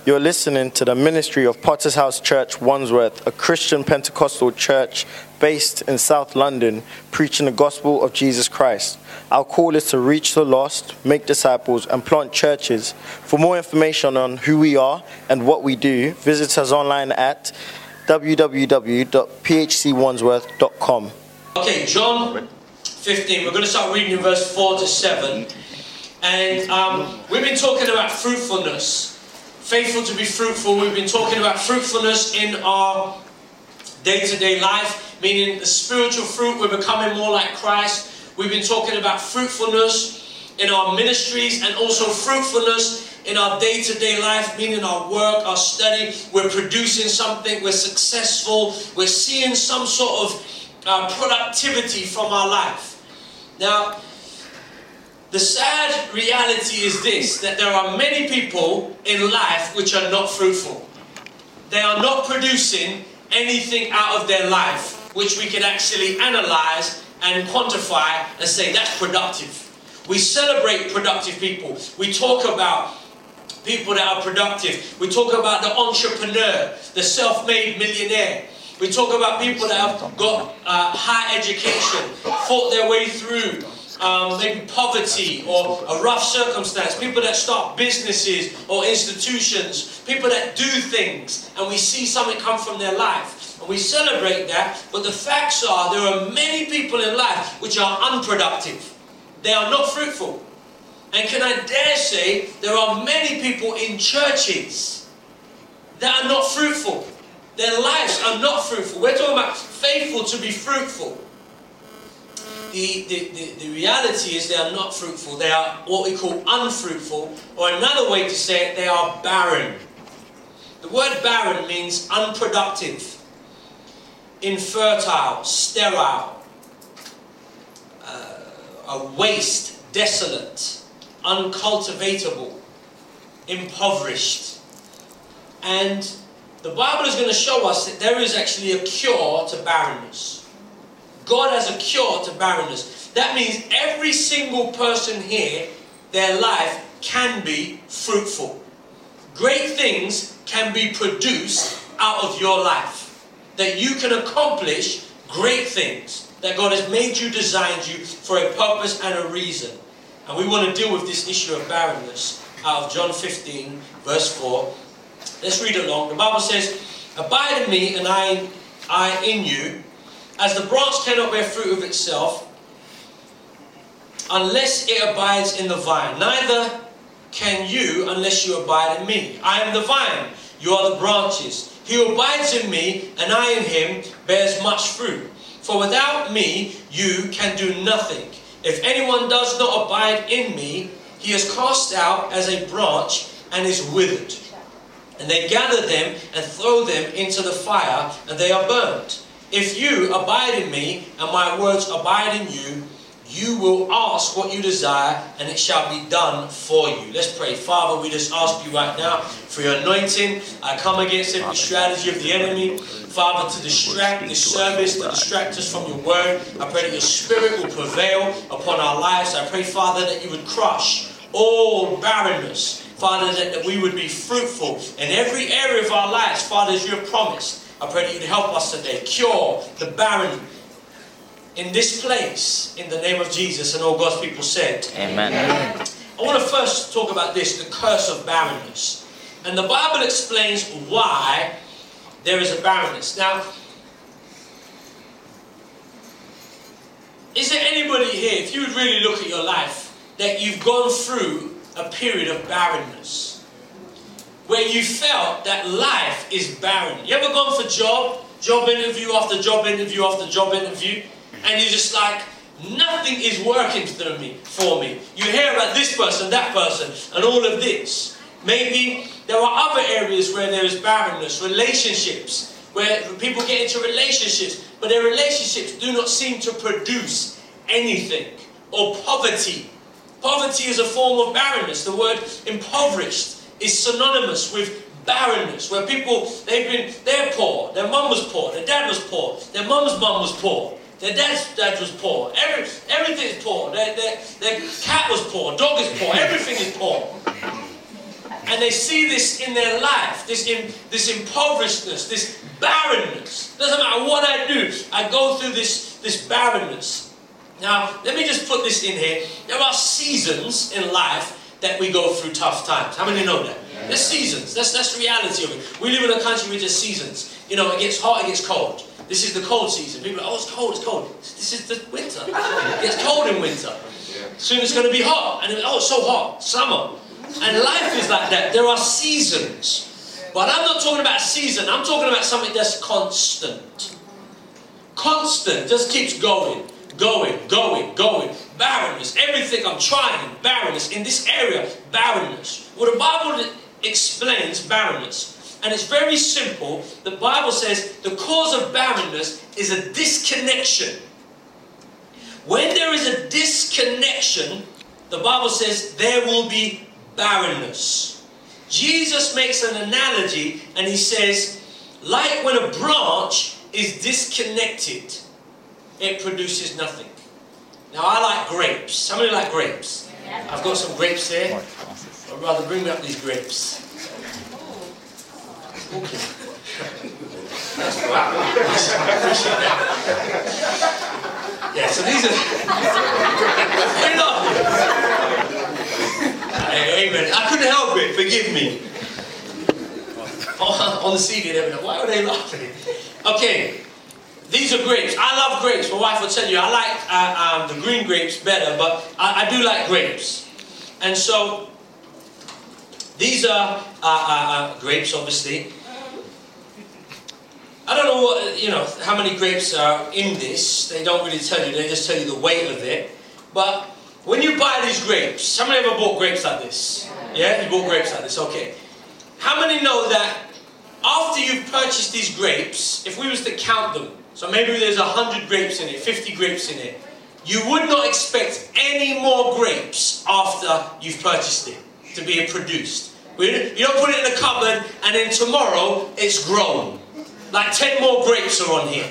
You're listening to the ministry of Potter's House Church, Wandsworth, a Christian Pentecostal church based in South London, preaching the gospel of Jesus Christ. Our call is to reach the lost, make disciples, and plant churches. For more information on who we are and what we do, visit us online at www.phcwandsworth.com. Okay, John 15. We're going to start reading in verse 4 to 7. And we've been talking about fruitfulness. Faithful to be fruitful. We've been talking about fruitfulness in our day-to-day life, meaning the spiritual fruit, we're becoming more like Christ. We've been talking about fruitfulness in our ministries and also fruitfulness in our day-to-day life, meaning our work, our study. We're producing something, we're successful, we're seeing some sort of productivity from our life. Now, the sad reality is this, that there are many people in life which are not fruitful. They are not producing anything out of their life which we can actually analyze and quantify and say that's productive. We celebrate productive people. We talk about people that are productive. We talk about the entrepreneur, the self-made millionaire. We talk about people that have got high education, fought their way through maybe poverty or a rough circumstance, people that start businesses or institutions, people that do things, and we see something come from their life. And we celebrate that, but the facts are there are many people in life which are unproductive. They are not fruitful. And can I dare say, there are many people in churches that are not fruitful. Their lives are not fruitful. We're talking about faithful to be fruitful. The reality is they are not fruitful. They are what we call unfruitful, or another way to say it, they are barren. The word barren means unproductive, infertile, sterile, a waste, desolate, uncultivatable, impoverished. And the Bible is going to show us that there is actually a cure to barrenness. God has a cure to barrenness. That means every single person here, their life can be fruitful. Great things can be produced out of your life. That you can accomplish great things. That God has made you, designed you for a purpose and a reason. And we want to deal with this issue of barrenness out of John 15 verse 4. Let's read along. The Bible says, "Abide in me and I in you. As the branch cannot bear fruit of itself unless it abides in the vine, neither can you unless you abide in me. I am the vine, you are the branches. He who abides in me and I in him bears much fruit. For without me you can do nothing. If anyone does not abide in me, he is cast out as a branch and is withered. And they gather them and throw them into the fire, and they are burnt. If you abide in me, and my words abide in you, you will ask what you desire, and it shall be done for you." Let's pray. Father, we just ask you right now for your anointing. I come against every strategy of the enemy, Father, to distract this service, to distract us from your word. I pray that your spirit will prevail upon our lives. I pray, Father, that you would crush all barrenness. Father, that we would be fruitful in every area of our lives, Father, as you have promised. I pray that you'd help us today, cure the barren in this place, in the name of Jesus. And all God's people said, Amen. I want to first talk about this, the curse of barrenness. And the Bible explains why there is a barrenness. Now, is there anybody here, if you would really look at your life, that you've gone through a period of barrenness? Where you felt that life is barren. You ever gone for job interview after job interview after job interview, and you're just like, nothing is working for me. You hear about this person, that person, and all of this. Maybe there are other areas where there is barrenness, relationships, where people get into relationships, but their relationships do not seem to produce anything. Or poverty. Poverty is a form of barrenness. The word impoverished is synonymous with barrenness, where people, they're poor, their mum was poor, their dad was poor, their mum's mum was poor, their dad's dad was poor, everything is poor, their cat was poor, dog is poor, everything is poor. and they see this in their life, this impoverishedness, this barrenness. Doesn't matter what I do, I go through this barrenness. Now, let me just put this in here. There are seasons in life that we go through tough times. How many know that? There's seasons. That's the reality of it. We live in a country with just seasons. You know, it gets hot, it gets cold. This is the cold season. People are like, oh, it's cold, it's cold. This is the winter. It gets cold in winter. Soon it's going to be hot. And oh, it's so hot. Summer. And life is like that. There are seasons. But I'm not talking about a season. I'm talking about something that's constant. Constant. Just keeps going. Going. Barrenness. Everything I'm trying. Barrenness. In this area, barrenness. Well, the Bible explains barrenness. And it's very simple. The Bible says the cause of barrenness is a disconnection. When there is a disconnection, the Bible says there will be barrenness. Jesus makes an analogy and he says, like when a branch is disconnected, it produces nothing. Now I like grapes. Somebody like grapes? I've got some grapes here. I'd rather bring up these grapes. Okay. That's right. I appreciate that. Yeah, so these are... Amen. I couldn't help it. Forgive me. On the CD, they were like, why were they laughing? Okay. These are grapes. I love grapes. My wife will tell you, I like the green grapes better, but I do like grapes. And so, these are grapes, obviously. I don't know what, how many grapes are in this. They don't really tell you. They just tell you the weight of it. But when you buy these grapes, somebody ever bought grapes like this? Yeah? You bought grapes like this. Okay. How many know that after you've purchased these grapes, if we was to count them, so maybe there's 100 grapes in it, 50 grapes in it, you would not expect any more grapes after you've purchased it to be produced. You don't put it in the cupboard and then tomorrow it's grown. Like 10 more grapes are on here.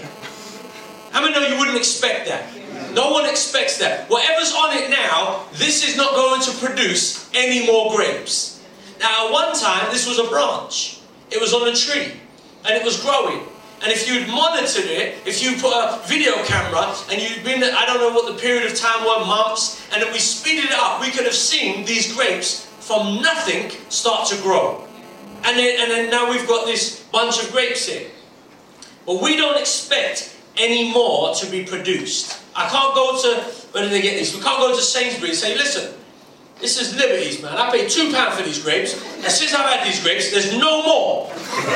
How many know you wouldn't expect that? No one expects that. Whatever's on it now, this is not going to produce any more grapes. Now at one time, this was a branch. It was on a tree. And it was growing. And if you'd monitored it, if you put a video camera, and you'd been, I don't know what the period of time were, months, and then we speeded it up, we could have seen these grapes from nothing start to grow. And then now we've got this bunch of grapes here. But we don't expect any more to be produced. I can't go to, where did they get these? We can't go to Sainsbury's and say, listen, this is Liberties, man. I paid £2 for these grapes. And since I've had these grapes, there's no more.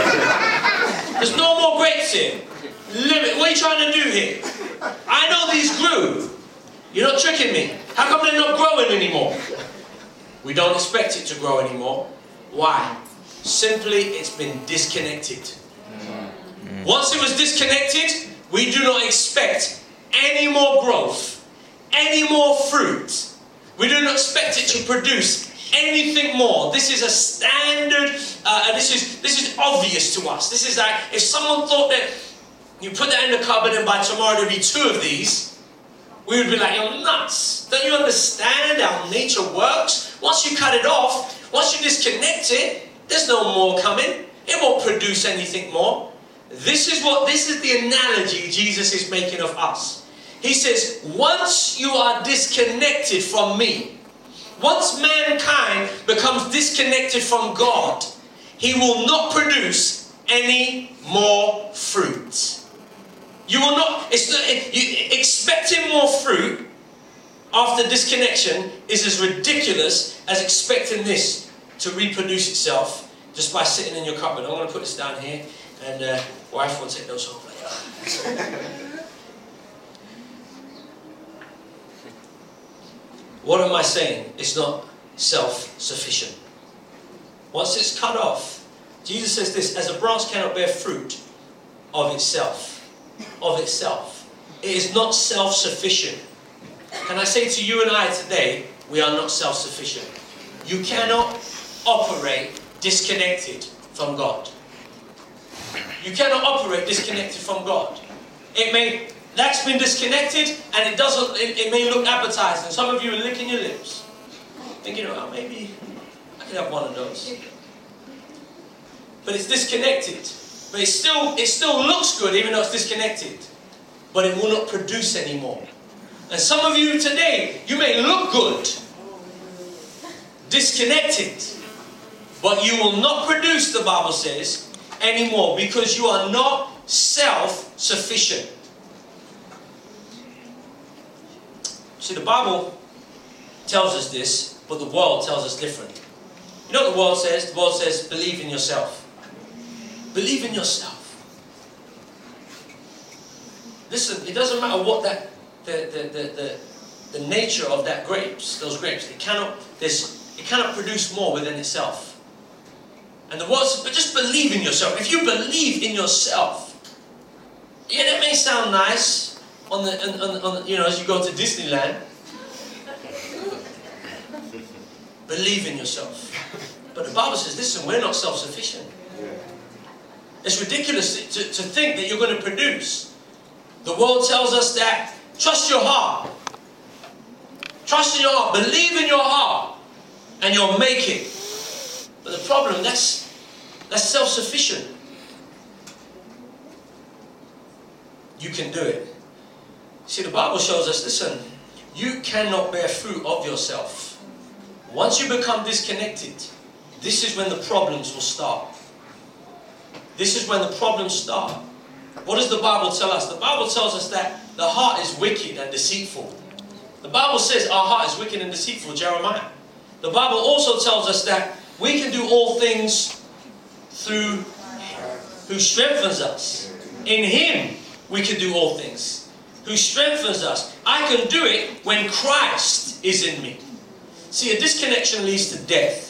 There's no more grapes here. What are you trying to do here? I know these grew. You're not tricking me. How come they're not growing anymore? We don't expect it to grow anymore. Why? Simply, it's been disconnected. Once it was disconnected, we do not expect any more growth, any more fruit. We do not expect it to produce anything more. This is a standard, this is obvious to us. This is like, if someone thought that you put that in the cupboard and by tomorrow there'd be 2 of these, we would be like, you're nuts. Don't you understand how nature works? Once you cut it off, once you disconnect it, there's no more coming. It won't produce anything more. This is the analogy Jesus is making of us. He says, once you are disconnected from me, once mankind becomes disconnected from God, he will not produce any more fruit. You will not, expecting more fruit after disconnection is as ridiculous as expecting this to reproduce itself just by sitting in your cupboard. I'm going to put this down here. And wife will take those home later. What am I saying? It's not self-sufficient. Once it's cut off, Jesus says this, as a branch cannot bear fruit of itself. Of itself. It is not self-sufficient. Can I say to you and I today, we are not self-sufficient. You cannot operate disconnected from God. You cannot operate disconnected from God. That's been disconnected, and it may look appetizing. Some of you are licking your lips, thinking, well, maybe I can have one of those. But it's disconnected. But it still looks good even though it's disconnected. But it will not produce anymore. And some of you today, you may look good, disconnected, but you will not produce, the Bible says, anymore, because you are not self-sufficient. See, the Bible tells us this, but the world tells us different. You know what the world says? The world says, believe in yourself. Believe in yourself. Listen, it doesn't matter what the nature of that grapes, those grapes, it cannot produce more within itself. And the world says, but just believe in yourself. If you believe in yourself, yeah, that may sound nice on as you go to Disneyland. Believe in yourself. But the Bible says, listen, we're not self-sufficient. It's ridiculous to think that you're going to produce. The world tells us that, trust your heart. Trust in your heart. Believe in your heart. And you'll make it. But the problem, that's self-sufficient. You can do it. See, the Bible shows us, listen, you cannot bear fruit of yourself. Once you become disconnected, this is when the problems will start. This is when the problems start. What does the Bible tell us? The Bible tells us that the heart is wicked and deceitful. The Bible says our heart is wicked and deceitful, Jeremiah. The Bible also tells us that we can do all things through who strengthens us. In Him we can do all things. Who strengthens us. I can do it when Christ is in me. See, a disconnection leads to death.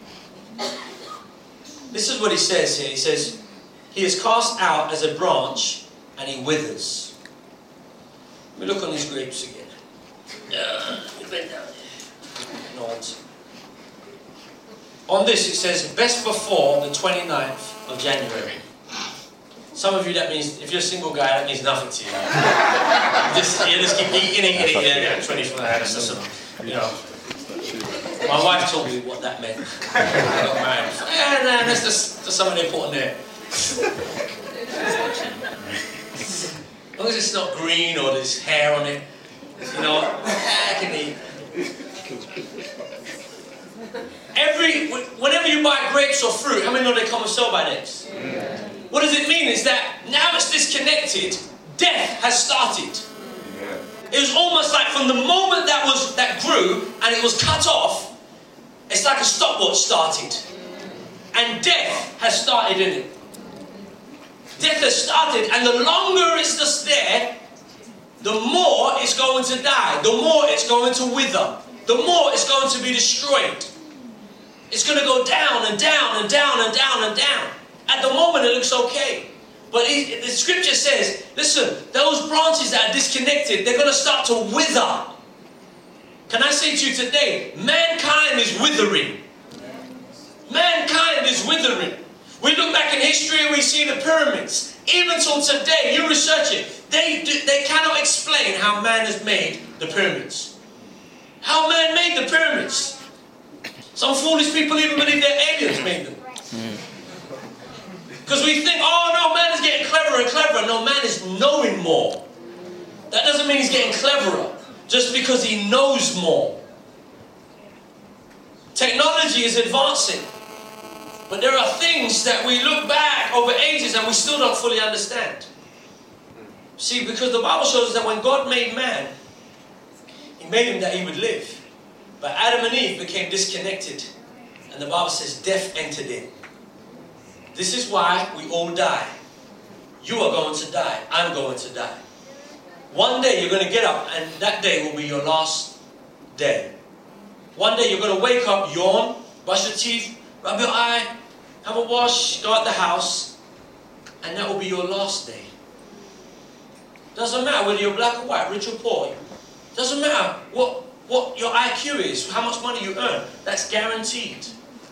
This is what he says here. He says, he is cast out as a branch and he withers. Let me look on these grapes again. Bend down here. Nods. On this it says, best before the 29th of January. Some of you, that means, if you're a single guy, that means nothing to you. You just keep eating, 24 hours. You know. My wife told me what that meant. I got married. That's just something important there. As long as it's not green or there's hair on it, you know, I can eat. Whenever you buy grapes or fruit, how many know they come with sell-by dates? What does it mean is that now it's disconnected, death has started. It was almost like from the moment that grew and it was cut off, it's like a stopwatch started. And death has started in it. Death has started, and the longer it's just there, the more it's going to die. The more it's going to wither. The more it's going to be destroyed. It's going to go down and down and down and down and down. At the moment it looks okay. But the scripture says, listen, those branches that are disconnected, they're going to start to wither. Can I say to you today, mankind is withering. Mankind is withering. We look back in history and we see the pyramids. Even till today, you research it, they cannot explain how man has made the pyramids. How man made the pyramids. Some foolish people even believe that aliens made them. Because we think, oh no, man is getting cleverer and cleverer. No, man is knowing more. That doesn't mean he's getting cleverer. Just because he knows more. Technology is advancing. But there are things that we look back over ages and we still don't fully understand. See, because the Bible shows us that when God made man, He made him that he would live. But Adam and Eve became disconnected. And the Bible says death entered in. This is why we all die. You are going to die. I'm going to die. One day you're going to get up and that day will be your last day. One day you're going to wake up, yawn, brush your teeth, rub your eye, have a wash, go out the house, and that will be your last day. Doesn't matter whether you're black or white, rich or poor. Doesn't matter what your IQ is, how much money you earn. That's guaranteed.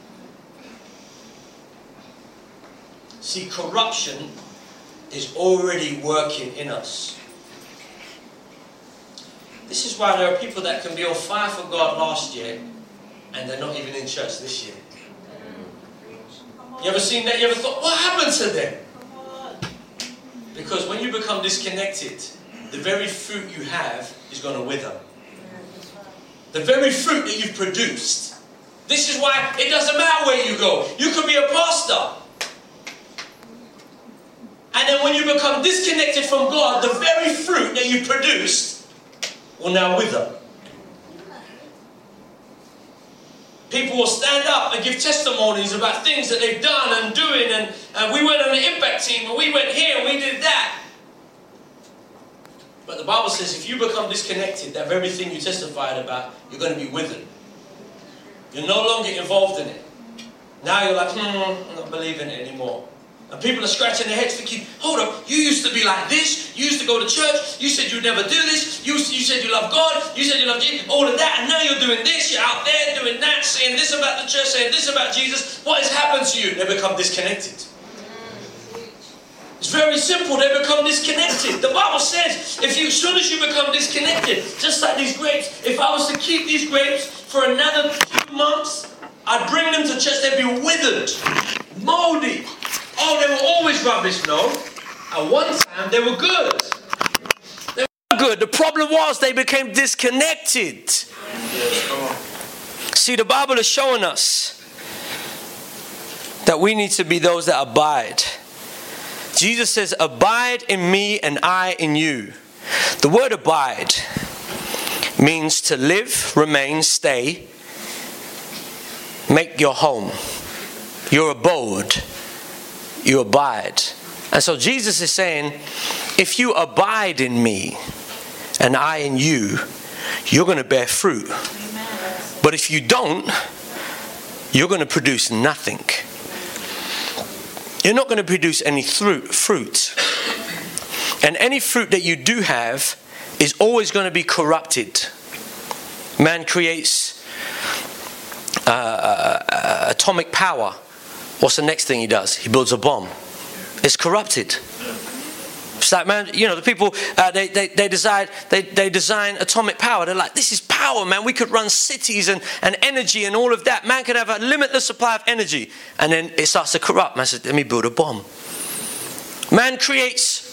See, corruption is already working in us. This is why there are people that can be on fire for God last year and they're not even in church this year. You ever seen that? You ever thought, what happened to them? Because when you become disconnected, the very fruit you have is going to wither. The very fruit that you've produced. This is why it doesn't matter where you go. You could be a pastor. And then when you become disconnected from God, the very fruit that you produced will now wither. People will stand up and give testimonies about things that they've done and doing. And we went on the impact team and we went here and we did that. But the Bible says if you become disconnected, that very thing you testified about, you're going to be withered. You're no longer involved in it. Now you're like, I'm not believing it anymore. And people are scratching their heads thinking, hold up, you used to be like this. You used to go to church. You said you'd never do this. You said you love God. You said you love Jesus. All of that. And now you're doing this. You're out there doing that. Saying this about the church. Saying this about Jesus. What has happened to you? They become disconnected. It's very simple. They become disconnected. The Bible says, as soon as you become disconnected, just like these grapes, if I was to keep these grapes for another 2 months, I'd bring them to church. They'd be withered, moldy. Oh, they were always rubbish, no. At one time, they were good. They were good. The problem was they became disconnected. See, the Bible is showing us that we need to be those that abide. Jesus says, abide in me and I in you. The word abide means to live, remain, stay, make your home, your abode. You abide. And so Jesus is saying, if you abide in me and I in you, you're going to bear fruit. But if you don't, you're going to produce nothing. You're not going to produce any fruit. And any fruit that you do have is always going to be corrupted. Man creates atomic power. What's the next thing he does? He builds a bomb. It's corrupted. It's like, man, you know, the people, they design atomic power. They're like, this is power, man. We could run cities and energy and all of that. Man could have a limitless supply of energy. And then it starts to corrupt. Man says, let me build a bomb. Man creates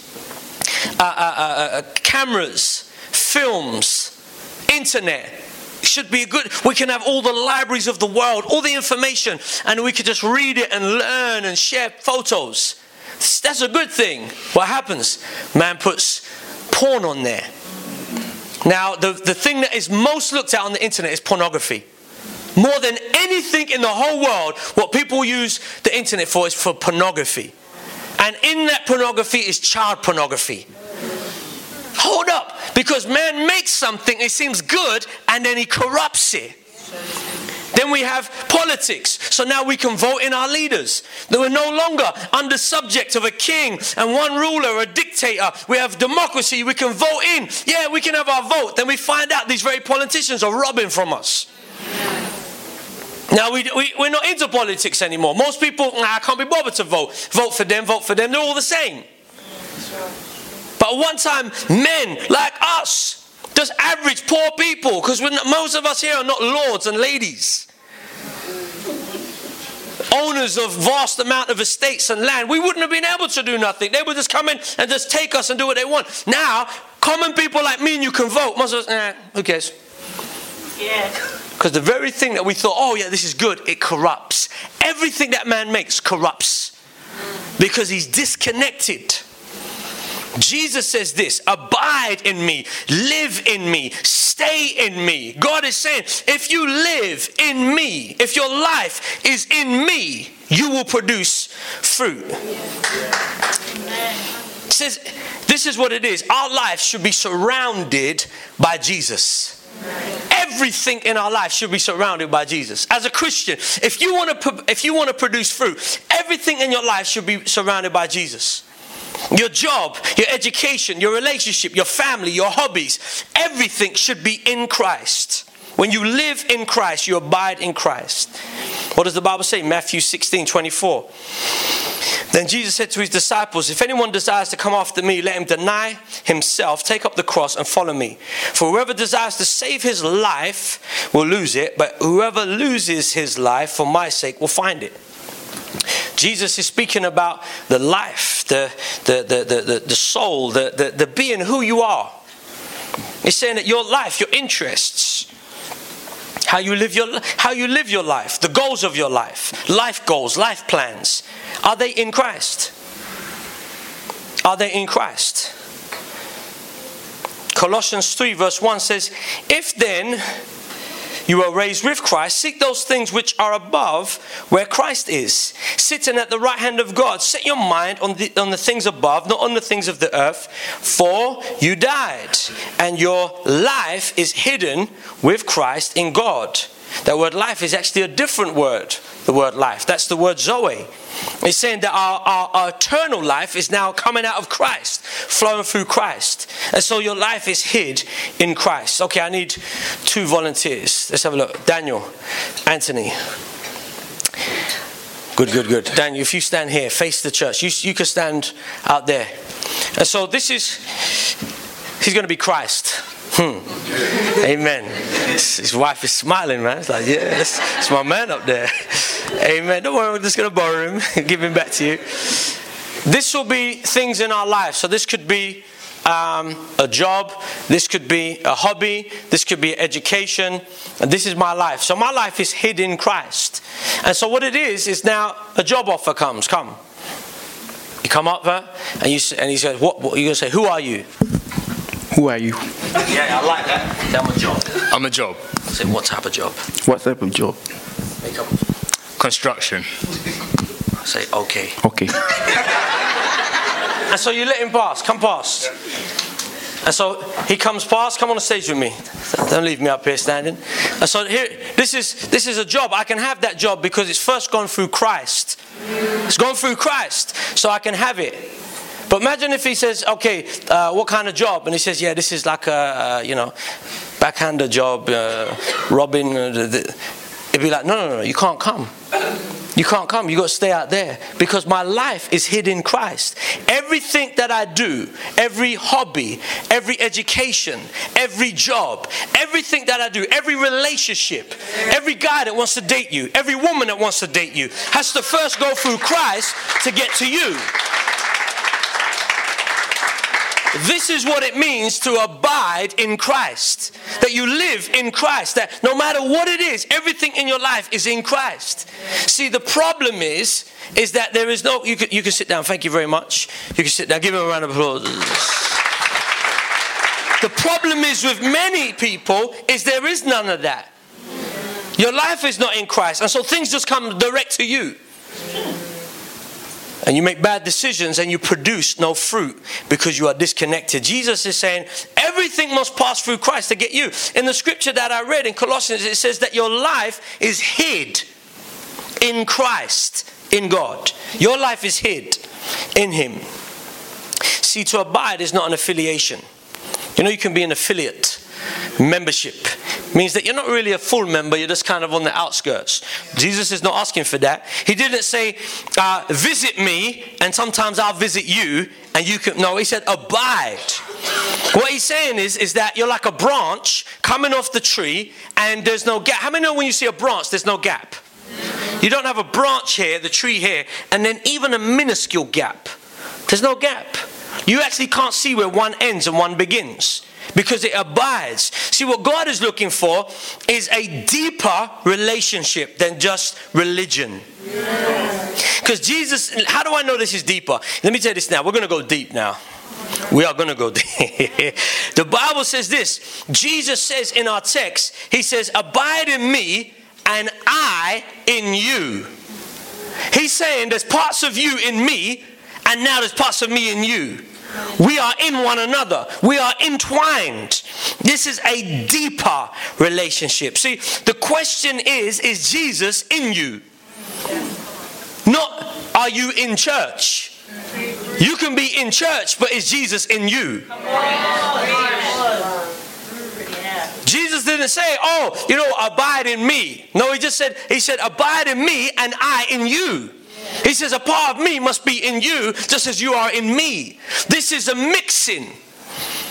cameras, films, internet. Should be good. We can have all the libraries of the world, all the information, and we could just read it and learn and share photos. That's a good thing. What happens? Man puts porn on there. Now, the thing that is most looked at on the internet is pornography. More than anything in the whole world, what people use the internet for is for pornography. And in that pornography is child pornography. Hold up, because man makes something, it seems good, and then he corrupts it. Then we have politics. So now we can vote in our leaders. We're no longer under subject of a king and one ruler, a dictator. We have democracy. We can vote in. Yeah, we can have our vote. Then we find out these very politicians are robbing from us. Now, we're not into politics anymore. Most people, I can't be bothered to vote. Vote for them, vote for them. They're all the same. But at one time, men like us, just average poor people, because most of us here are not lords and ladies, owners of vast amount of estates and land. We wouldn't have been able to do nothing. They would just come in and just take us and do what they want. Now, common people like me and you can vote. Most of us, who cares? Yeah. Because the very thing that we thought, oh yeah, this is good, it corrupts. Everything that man makes corrupts because he's disconnected. Jesus says this, abide in me, live in me, stay in me. God is saying, if you live in me, if your life is in me, you will produce fruit. It says, this is what it is. Our life should be surrounded by Jesus. Everything in our life should be surrounded by Jesus. As a Christian, if you want to produce fruit, everything in your life should be surrounded by Jesus. Your job, your education, your relationship, your family, your hobbies, everything should be in Christ. When you live in Christ, you abide in Christ. What does the Bible say? Matthew 16:24. Then Jesus said to his disciples, if anyone desires to come after me, let him deny himself, take up the cross and follow me. For whoever desires to save his life will lose it, but whoever loses his life for my sake will find it. Jesus is speaking about the life, the soul, the being who you are. He's saying that your life, your interests, how you live your life, the goals of your life goals, life plans, are they in Christ? Are they in Christ? Colossians 3 verse 1 says, if then you are raised with Christ, seek those things which are above, where Christ is, sitting at the right hand of God. Set your mind on the things above, not on the things of the earth, for you died, and your life is hidden with Christ in God. That word life is actually a different word, the word life. That's the word Zoe. It's saying that our eternal life is now coming out of Christ, flowing through Christ. And so your life is hid in Christ. Okay, I need 2 volunteers. Let's have a look. Daniel, Anthony. Good. Daniel, if you stand here, face the church. You can stand out there. And so he's going to be Christ. Amen. His wife is smiling, man. It's like, yeah, it's my man up there. Amen. Don't worry, we're just going to borrow him, give him back to you. This will be things in our life. So this could be a job. This could be a hobby. This could be education. And this is my life. So my life is hid in Christ. And so what it is now a job offer comes. Come. You come up there and he says, what you're going to say, who are you? Who are you? Yeah, I like that. I'm a job. I'm a job. Say, what type of job? What type of job? Make up. Construction. I say, okay. Okay. And so you let him pass. Come past. And so he comes past. Come on the stage with me. Don't leave me up here standing. And so here, this is a job. I can have that job because it's first gone through Christ. It's gone through Christ, so I can have it. But imagine if he says, okay, what kind of job? And he says, yeah, this is like a, backhander job, robbing. It'd be like, no, you can't come. You can't come. You got to stay out there because my life is hid in Christ. Everything that I do, every hobby, every education, every job, everything that I do, every relationship, every guy that wants to date you, every woman that wants to date you has to first go through Christ to get to you. This is what it means to abide in Christ. That you live in Christ. That no matter what it is, everything in your life is in Christ. See, the problem is that there is no... You can sit down. Thank you very much. You can sit down. Give him a round of applause. The problem is with many people is there is none of that. Your life is not in Christ. And so things just come direct to you. And you make bad decisions and you produce no fruit because you are disconnected. Jesus is saying everything must pass through Christ to get you. In the scripture that I read in Colossians, it says that your life is hid in Christ, in God. Your life is hid in Him. See, to abide is not an affiliation. You can be an affiliate. Membership means that you're not really a full member, you're just kind of on the outskirts. Jesus is not asking for that. He didn't say, visit me and sometimes I'll visit you and you can... No, he said abide. What he's saying is that you're like a branch coming off the tree and there's no gap. How many know when you see a branch there's no gap? You don't have a branch here, the tree here, and then even a minuscule gap. There's no gap. You actually can't see where one ends and one begins. Because it abides. See, what God is looking for is a deeper relationship than just religion. Because Jesus, how do I know this is deeper? Let me tell you this now. We're going to go deep now. We are going to go deep. The Bible says this. Jesus says in our text, He says, abide in me and I in you. He's saying there's parts of you in me and now there's parts of me in you. We are in one another. We are entwined. This is a deeper relationship. See, the question is Jesus in you? Not, are you in church? You can be in church, but is Jesus in you? Jesus didn't say, abide in me. No, He said, abide in me and I in you. He says a part of me must be in you just as you are in me. This is a mixing.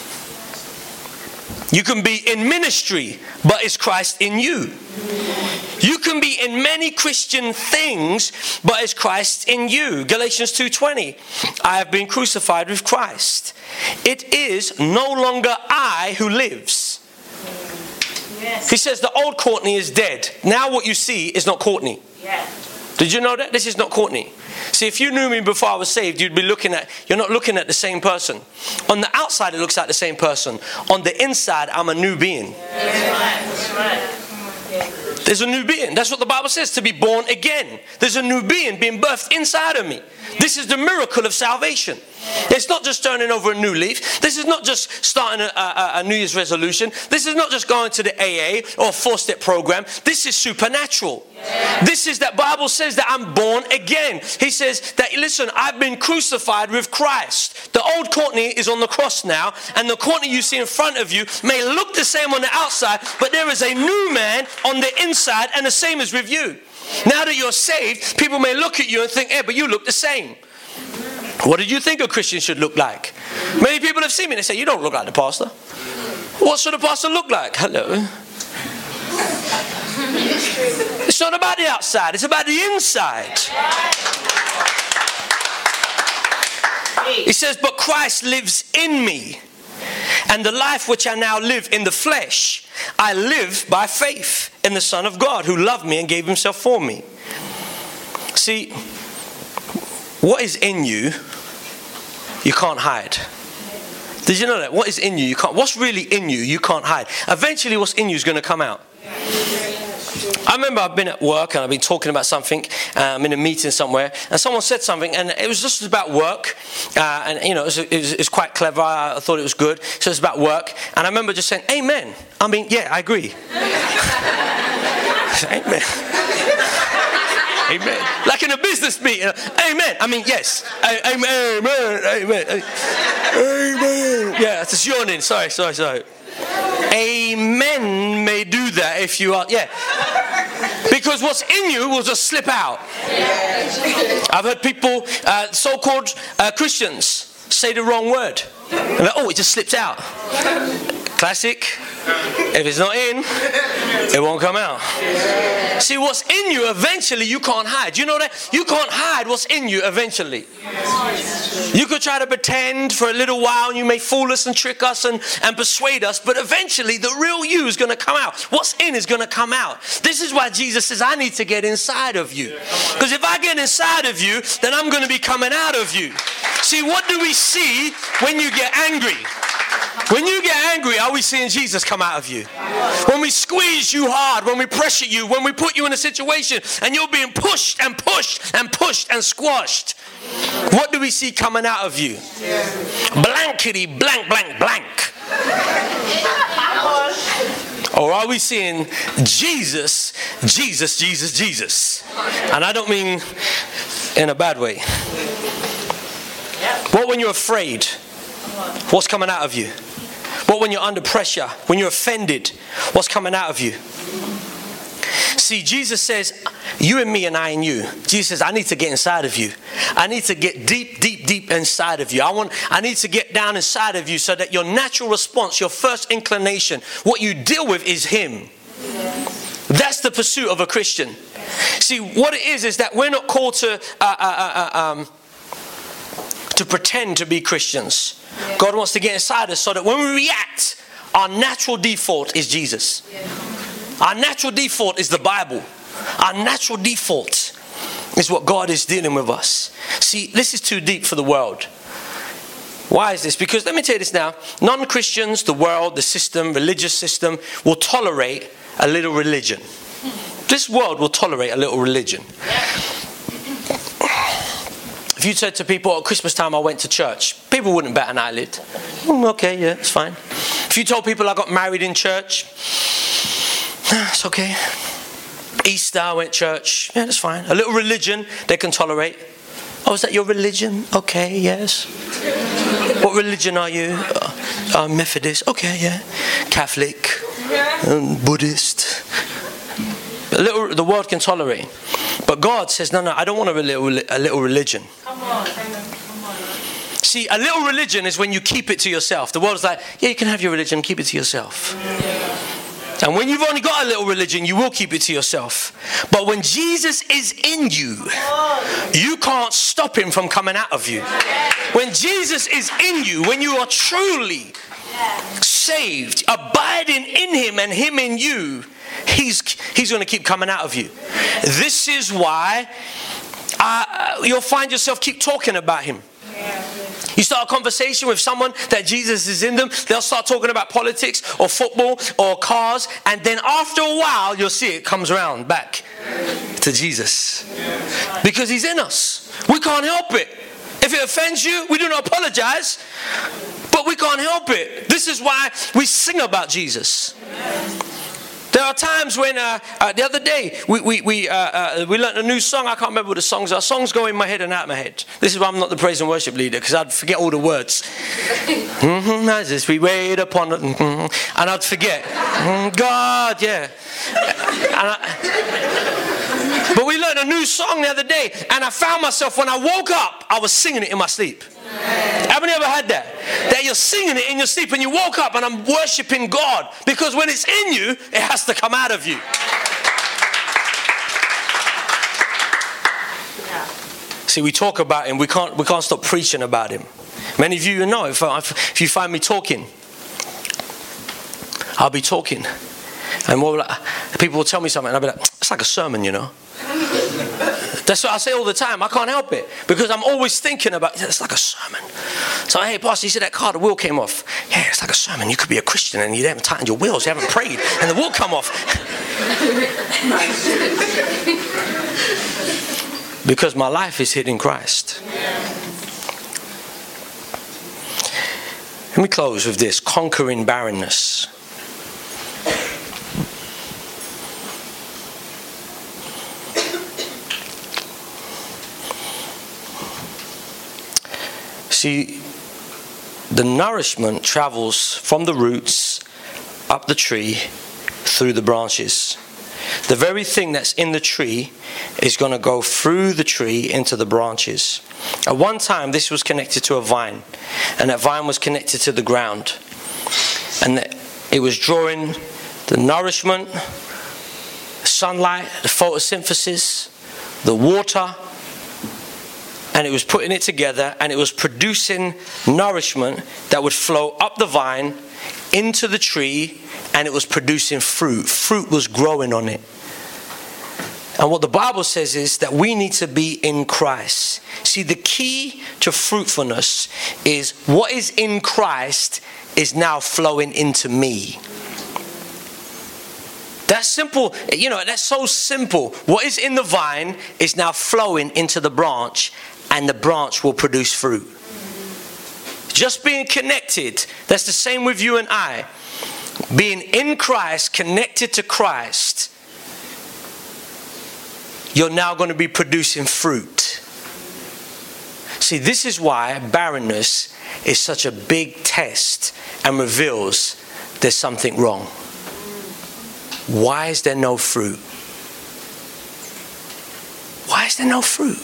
You can be in ministry, but is Christ in you? You can be in many Christian things, but is Christ in you? Galatians 2:20. I have been crucified with Christ. It is no longer I who lives. Yes. He says the old Courtney is dead. Now what you see is not Courtney. Yeah. Did you know that? This is not Courtney. See, if you knew me before I was saved, you're not looking at the same person. On the outside, it looks like the same person. On the inside, I'm a new being. That's right. There's a new being. That's what the Bible says, to be born again. There's a new being being birthed inside of me. This is the miracle of salvation. It's not just turning over a new leaf. This is not just starting a New Year's resolution. This is not just going to the AA or 4-step program. This is supernatural. This is that Bible says that I'm born again. He says that, listen, I've been crucified with Christ. The old Courtney is on the cross now, and the Courtney you see in front of you may look the same on the outside, but there is a new man on the inside, and the same is with you. Now that you're saved, people may look at you and think, hey, but you look the same. What did you think a Christian should look like? Many people have seen me and they say, you don't look like the pastor. What should a pastor look like? Hello. It's not about the outside, it's about the inside. He says, but Christ lives in me. And the life which I now live in the flesh, I live by faith in the Son of God who loved me and gave himself for me. See, what is in you, you can't hide. Did you know that? What is in you, you can't. What's really in you, you can't hide. Eventually what's in you is going to come out. I remember I've been at work and I've been talking about something. I'm in a meeting somewhere and someone said something and it was just about work. And you know, it was quite clever. I thought it was good. So it's about work. And I remember just saying, amen. I mean, yeah, I agree. Amen. Amen. Like in a business meeting. Amen. I mean, yes. Amen. Amen. Amen. Yeah, it's yawning. Sorry. Amen may do that if you are, yeah. Because what's in you will just slip out. I've heard people, so-called Christians, say the wrong word. And like, oh, it just slips out. Classic. If it's not in, it won't come out. See, what's in you, eventually you can't hide. You know that? You can't hide what's in you eventually. You could try to pretend for a little while, and you may fool us and trick us and persuade us, but eventually the real you is going to come out. What's in is going to come out. This is why Jesus says, I need to get inside of you. Because if I get inside of you, then I'm going to be coming out of you. See, what do we see when you get angry? When you get angry, are we seeing Jesus come out of you? When we squeeze you hard, when we pressure you, when we put you in a situation and you're being pushed and pushed and pushed and squashed, what do we see coming out of you? Blankety blank blank blank. Or are we seeing Jesus, Jesus, Jesus, Jesus? And I don't mean in a bad way. What when you're afraid? What's coming out of you? What when you're under pressure? When you're offended? What's coming out of you? See, Jesus says, you and me and I and you. Jesus says, I need to get inside of you. I need to get deep, deep, deep inside of you. I need to get down inside of you so that your natural response, your first inclination, what you deal with is him. That's the pursuit of a Christian. See, what it is that we're not called to pretend to be Christians. God wants to get inside us so that when we react, our natural default is Jesus. Our natural default is the Bible. Our natural default is what God is dealing with us. See, this is too deep for the world. Why is this? Because let me tell you this now. Non-Christians, the world, the system, religious system will tolerate a little religion. This world will tolerate a little religion. If you said to people at Christmas time I went to church, people wouldn't bat an eyelid. Okay, yeah, it's fine. If you told people I got married in church, it's okay. Easter I went to church, yeah, that's fine. A little religion they can tolerate. Oh, is that your religion? Okay, yes. What religion are you? Methodist. Okay, yeah. Catholic. Buddhist. The world can tolerate. But God says, no, I don't want a little religion. Come on. See, a little religion is when you keep it to yourself. The world's like, yeah, you can have your religion, keep it to yourself. And when you've only got a little religion, you will keep it to yourself. But when Jesus is in you, you can't stop him from coming out of you. When Jesus is in you, when you are truly saved, abiding in him and him in you, he's going to keep coming out of you. This is why you'll find yourself keep talking about him. You start a conversation with someone that Jesus is in them, they'll start talking about politics or football or cars, and then after a while you'll see it comes around back to Jesus. Because he's in us. We can't help it. If it offends you, we do not apologize, but we can't help it. This is why we sing about Jesus. There are times when, the other day, we learned a new song. I can't remember what the songs are. Songs go in my head and out of my head. This is why I'm not the praise and worship leader, because I'd forget all the words. As we wait upon it, and I'd forget. God, yeah. But we learned a new song the other day, and I found myself, when I woke up, I was singing it in my sleep. Haven't you ever had that? That you're singing it in your sleep and you woke up and I'm worshiping God. Because when it's in you, it has to come out of you. See, we talk about him. We can't stop preaching about him. Many of you know, if you find me talking, I'll be talking. And people will tell me something and I'll be like, it's like a sermon, you know. That's what I say all the time. I can't help it. Because I'm always thinking about, it's like a sermon. So, hey, Pastor, you see that car, the wheel came off. Yeah, it's like a sermon. You could be a Christian and you haven't tightened your wheels, you haven't prayed, and the wheel come off. Because my life is hid in Christ. Let me close with this. Conquering barrenness. See, the nourishment travels from the roots up the tree through the branches. The very thing that's in the tree is going to go through the tree into the branches. At one time, this was connected to a vine, and that vine was connected to the ground. And it was drawing the nourishment, sunlight, the photosynthesis, the water, and it was putting it together, and it was producing nourishment that would flow up the vine into the tree, and it was producing fruit. Fruit was growing on it. And what the Bible says is that we need to be in Christ. See, the key to fruitfulness is what is in Christ is now flowing into me. That's simple. You know, that's so simple. What is in the vine is now flowing into the branch, and the branch will produce fruit. Just being connected, that's the same with you and I. Being in Christ, connected to Christ, you're now going to be producing fruit. See, this is why barrenness is such a big test and reveals there's something wrong. Why is there no fruit? Why is there no fruit?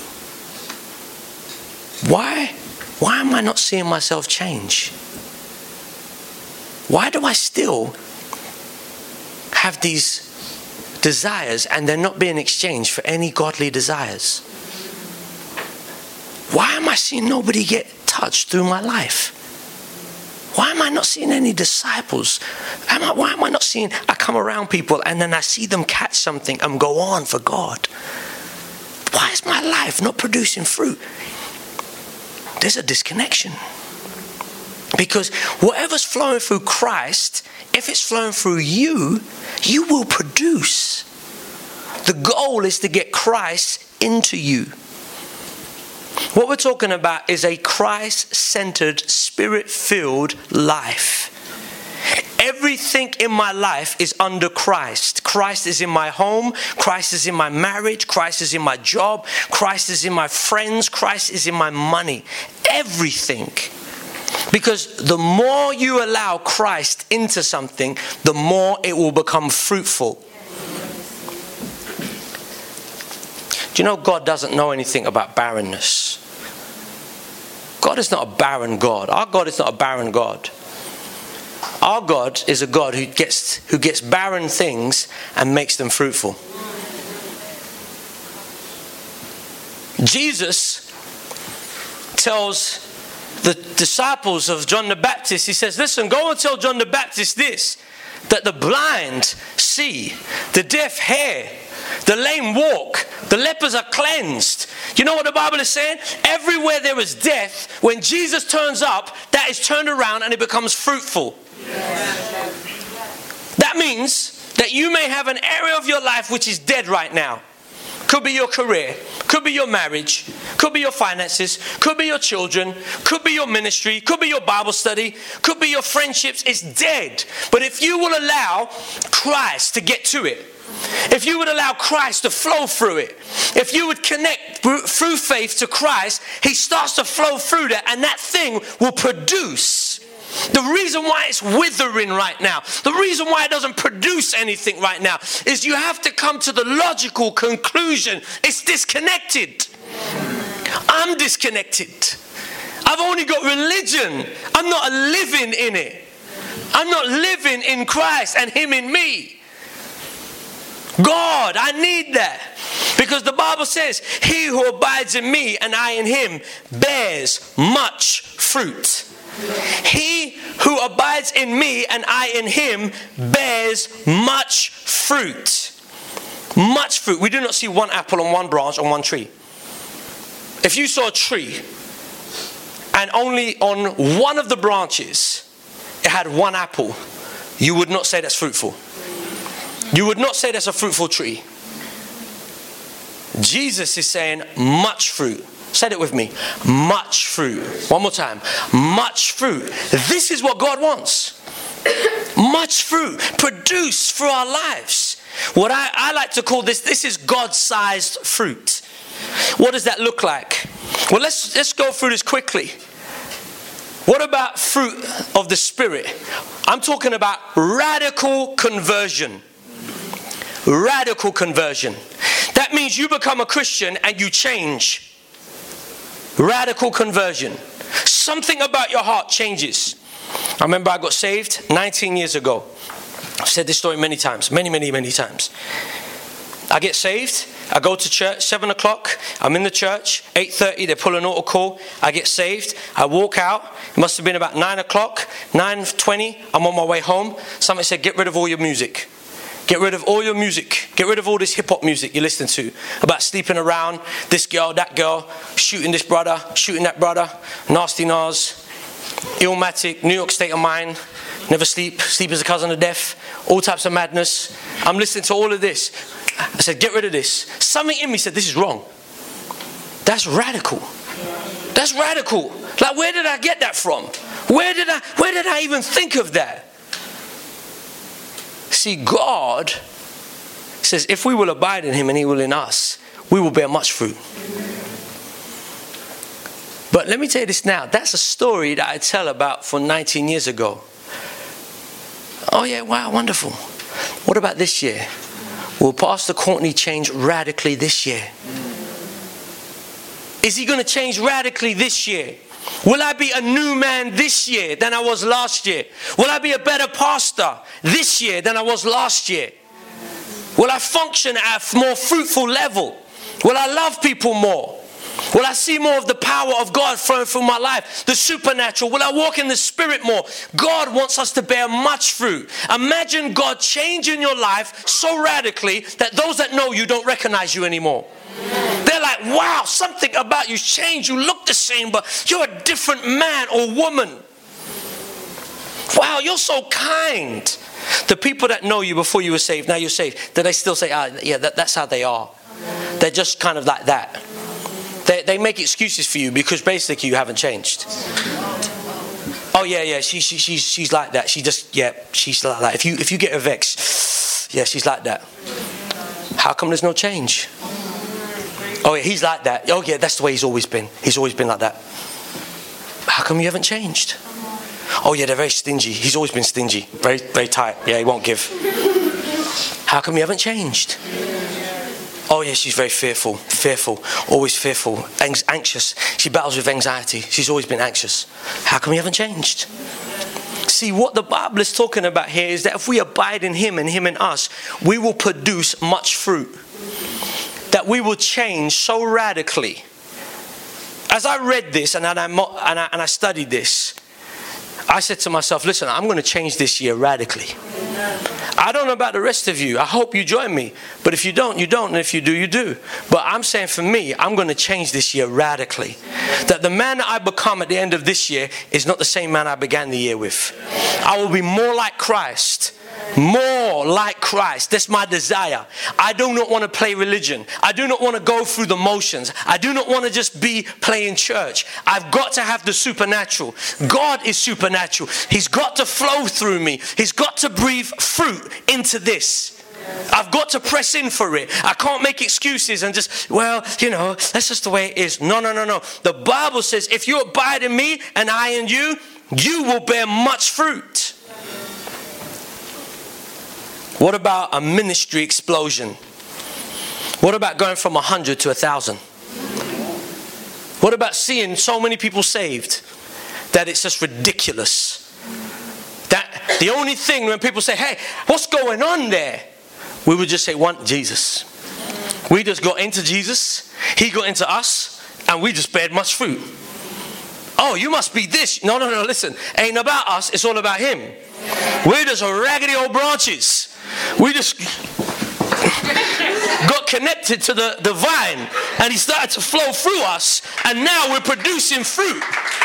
Why am I not seeing myself change? Why do I still have these desires and they're not being exchanged for any godly desires? Why am I seeing nobody get touched through my life? Why am I not seeing any disciples? Why am I not seeing, I come around people and then I see them catch something and go on for God? Why is my life not producing fruit? There's a disconnection. Because whatever's flowing through Christ, if it's flowing through you, you will produce. The goal is to get Christ into you. What we're talking about is a Christ-centered, Spirit-filled life. Everything in my life is under Christ. Christ is in my home. Christ is in my marriage. Christ is in my job. Christ is in my friends. Christ is in my money. Everything. Because the more you allow Christ into something, the more it will become fruitful. Do you know God doesn't know anything about barrenness? God is not a barren God. Our God is not a barren God. Our God is a God who gets barren things and makes them fruitful. Jesus tells the disciples of John the Baptist, he says, listen, go and tell John the Baptist this, that the blind see, the deaf hear, the lame walk, the lepers are cleansed. You know what the Bible is saying? Everywhere there is death, when Jesus turns up, that is turned around and it becomes fruitful. That means that you may have an area of your life which is dead right now. Could be your career, could be your marriage, could be your finances, could be your children, could be your ministry, could be your Bible study, could be your friendships. It's dead. But if you will allow Christ to get to it, if you would allow Christ to flow through it, if you would connect through faith to Christ, He starts to flow through that, and that thing will produce. The reason why it's withering right now, the reason why it doesn't produce anything right now, is you have to come to the logical conclusion. It's disconnected. I'm disconnected. I've only got religion. I'm not living in it. I'm not living in Christ and Him in me. God, I need that. Because the Bible says, he who abides in me and I in him bears much fruit. He who abides in me and I in him bears much fruit. Much fruit. We do not see one apple on one branch on one tree. If you saw a tree and only on one of the branches it had one apple, you would not say that's fruitful. You would not say that's a fruitful tree. Jesus is saying much fruit. Say it with me. Much fruit. One more time. Much fruit. This is what God wants. Much fruit. Produce for our lives. What I like to call this is God-sized fruit. What does that look like? Well, let's go through this quickly. What about fruit of the Spirit? I'm talking about radical conversion. Radical conversion. That means you become a Christian and you change. Radical conversion. Something about your heart changes. I remember I got saved 19 years ago. I've said this story many times. Many times. I get saved. I go to church, 7 o'clock. I'm in the church, 8:30. They pull an altar call. I get saved. I walk out. It must have been about 9 o'clock, 9:20. I'm on my way home. Somebody said, get rid of all your music. Get rid of all your music. Get rid of all this hip-hop music you listen to. About sleeping around, this girl, that girl, shooting this brother, shooting that brother, nasty Nas, Illmatic, New York State of Mind, never sleep, sleep is a cousin of death, all types of madness. I'm listening to all of this. I said, get rid of this. Something in me said, this is wrong. That's radical. That's radical. Like, where did I get that from? Where did I even think of that? See, God says if we will abide in him and he will in us, we will bear much fruit. But let me tell you this now. That's a story that I tell about from 19 years ago. Oh yeah, wow, wonderful. What about this year? Will Pastor Courtney change radically this year? Is he going to change radically this year? Will I be a new man this year than I was last year? Will I be a better pastor this year than I was last year? Will I function at a more fruitful level? Will I love people more? Will I see more of the power of God flowing through my life? The supernatural. Will I walk in the Spirit more? God wants us to bear much fruit. Imagine God changing your life so radically that those that know you don't recognize you anymore. They're like, wow, something about you changed. You look the same, but you're a different man or woman. Wow, you're so kind. The people that know you before you were saved, now you're saved, do they still say, yeah, that's how they are? They're just kind of like that. They make excuses for you because basically you haven't changed. Oh yeah, she's like that. She's like that. If you get her vexed, yeah, she's like that. How come there's no change? Oh yeah, he's like that. Oh yeah, that's the way he's always been. He's always been like that. How come you haven't changed? Oh yeah, they're very stingy. He's always been stingy. Very, very tight. Yeah, he won't give. How come you haven't changed? Oh yeah, she's very fearful, always fearful, anxious. She battles with anxiety. She's always been anxious. How come you haven't changed? See, what the Bible is talking about here is that if we abide in him and him in us, we will produce much fruit. That we will change so radically. As I read this and I studied this, I said to myself, listen, I'm going to change this year radically. I don't know about the rest of you. I hope you join me. But if you don't, you don't. And if you do, you do. But I'm saying for me, I'm going to change this year radically. That the man that I become at the end of this year is not the same man I began the year with. I will be more like Christ. More like Christ. That's my desire. I do not want to play religion. I do not want to go through the motions. I do not want to just be playing church. I've got to have the supernatural. God is supernatural. He's got to flow through me. He's got to breathe fruit into this. I've got to press in for it. I can't make excuses and just, well, that's just the way it is. No. The Bible says if you abide in me and I in you, you will bear much fruit. What about a ministry explosion? What about going from 100 to 1,000? What about seeing so many people saved that it's just ridiculous? That the only thing when people say, hey, what's going on there? We would just say, Jesus. We just got into Jesus. He got into us. And we just bared much fruit. Oh, you must be this. No, listen. Ain't about us. It's all about him. We're just raggedy old branches. We just got connected to the vine and he started to flow through us and now we're producing fruit.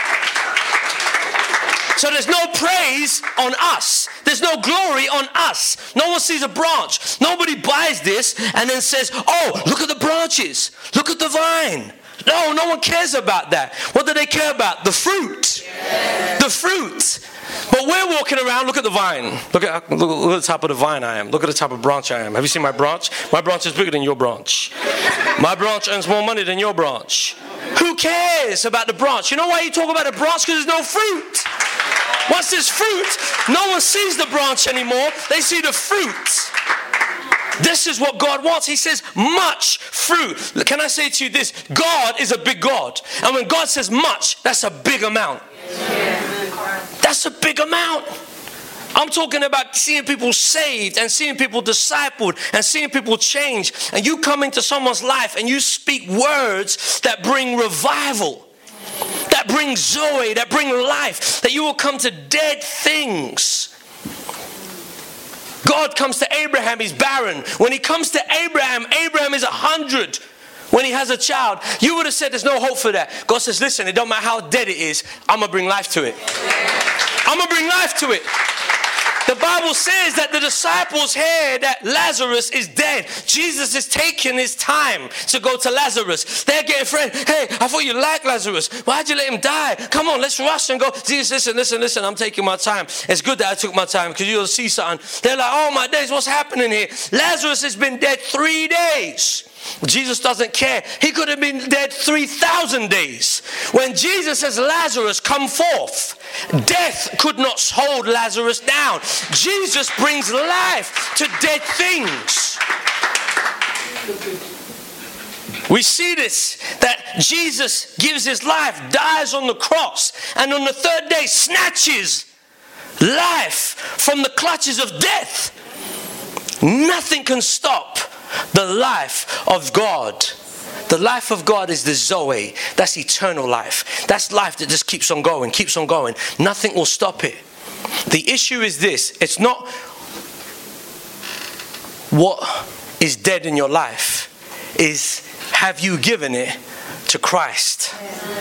So there's no praise on us. There's no glory on us. No one sees a branch. Nobody buys this and then says, oh, look at the branches. Look at the vine. No one cares about that. What do they care about? The fruit. The fruit. But we're walking around, look at the vine. Look at the top of the vine I am. Look at the type of branch I am. Have you seen my branch? My branch is bigger than your branch. My branch earns more money than your branch. Who cares about the branch? You know why you talk about a branch? Because there's no fruit. Once there's fruit, no one sees the branch anymore. They see the fruit. This is what God wants. He says much fruit. Can I say to you this? God is a big God. And when God says much, that's a big amount. That's a big amount. I'm talking about seeing people saved and seeing people discipled and seeing people change. And you come into someone's life and you speak words that bring revival, that bring joy, that bring life, that you will come to dead things. God comes to Abraham, he's barren. When he comes to Abraham, Abraham is 100. When he has a child, you would have said there's no hope for that. God says, listen, it don't matter how dead it is, I'm going to bring life to it. I'm going to bring life to it. The Bible says that the disciples hear that Lazarus is dead. Jesus is taking his time to go to Lazarus. They're getting friends. Hey, I thought you liked Lazarus. Why'd you let him die? Come on, let's rush and go. Jesus, listen. I'm taking my time. It's good that I took my time because you'll see something. They're like, oh my days, what's happening here? Lazarus has been dead 3 days. Jesus doesn't care. He could have been dead 3,000 days. When Jesus says, Lazarus, come forth, death could not hold Lazarus down. Jesus brings life to dead things. We see this, that Jesus gives his life, dies on the cross, and on the third day snatches life from the clutches of death. Nothing can stop the life of God. The life of God is the Zoe. That's eternal life. That's life that just keeps on going, keeps on going. Nothing will stop it. The issue is this. It's not what is dead in your life. Is have you given it to Christ?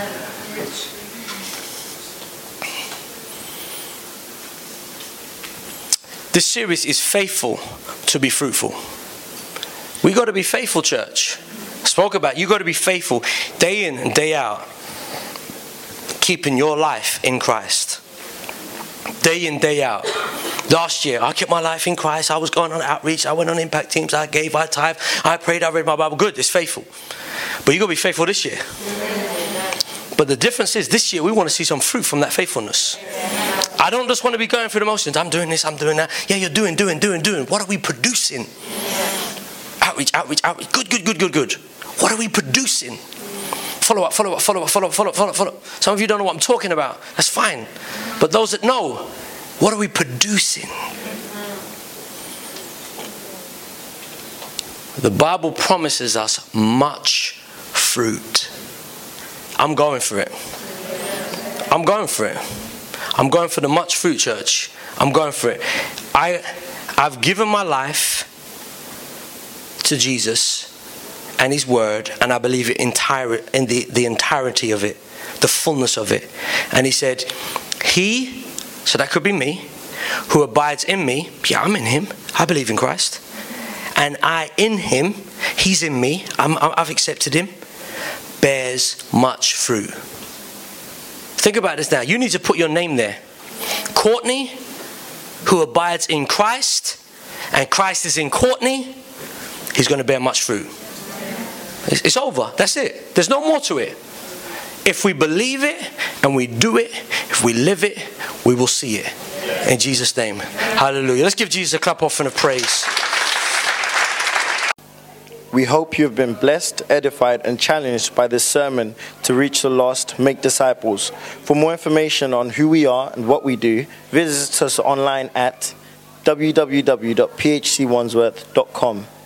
This series is faithful to be fruitful. We got to be faithful, church. Spoke about you got to be faithful day in and day out, keeping your life in Christ. Day in, day out. Last year, I kept my life in Christ. I was going on outreach. I went on impact teams. I gave, I tithe, I prayed, I read my Bible. Good, it's faithful. But you got to be faithful this year. But the difference is this year we want to see some fruit from that faithfulness. I don't just want to be going through the motions. I'm doing this, I'm doing that. Yeah, you're doing. What are we producing? Outreach. Good. What are we producing? Follow up. Some of you don't know what I'm talking about. That's fine. But those that know, What are we producing? The Bible promises us much fruit. I'm going for it. I'm going for it. I'm going for the much fruit, church. I'm going for it. I've given my life to Jesus and His Word, and I believe it in the entirety of it, the fullness of it. And He said, He, so that could be me, who abides in me, yeah, I'm in Him, I believe in Christ, and I in Him, He's in me, I've accepted Him, bears much fruit. Think about this now. You need to put your name there. Courtney, who abides in Christ, and Christ is in Courtney, he's going to bear much fruit. It's over. That's it. There's no more to it. If we believe it and we do it, if we live it, we will see it. In Jesus' name. Hallelujah. Let's give Jesus a clap offering of praise. We hope you have been blessed, edified, and challenged by this sermon to reach the lost, make disciples. For more information on who we are and what we do, visit us online at www.phcwandsworth.com.